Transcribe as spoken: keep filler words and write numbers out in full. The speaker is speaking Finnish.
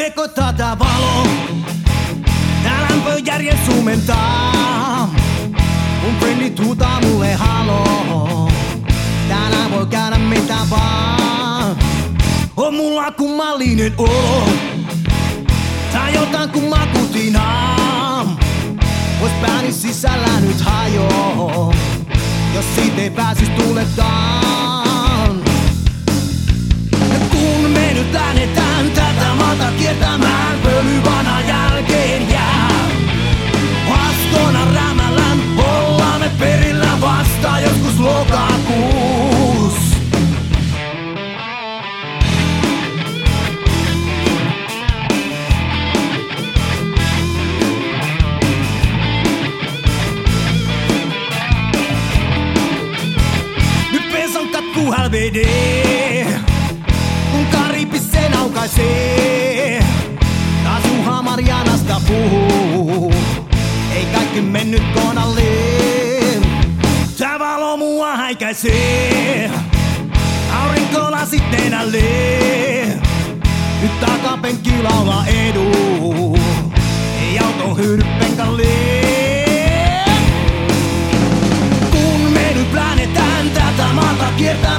sekoittaa tää valo. Tää lämpöjärjen sumentaa. Mun frendit huutaa mulle haloo. Täällä voi käydä mitä vaan. On mulla kummallinen olo. Tää jotain kun makutinaa. Vois pääni sisällä nyt hajoo. Jos siitä ei pääsis tuuletaan. Kun me nyt lähdetään tätä maata kiertämään, pölyvana jälkeen jää. Vaskona rämällään, ollaan me perillä vasta joskus lokakuus. Nyt pensan katku hälvedee, kun Karibis sen aukaisee. Taas Juha Marianasta puhuu, ei kaikki mennyt konalleen. Tää valo mua häikäisee, aurinkolasit nenälleen. Nyt takapenkki laulaa eduu, ei auto hyydy penkalleen. Kun me nyt lähdetään tätä maata kiertämään,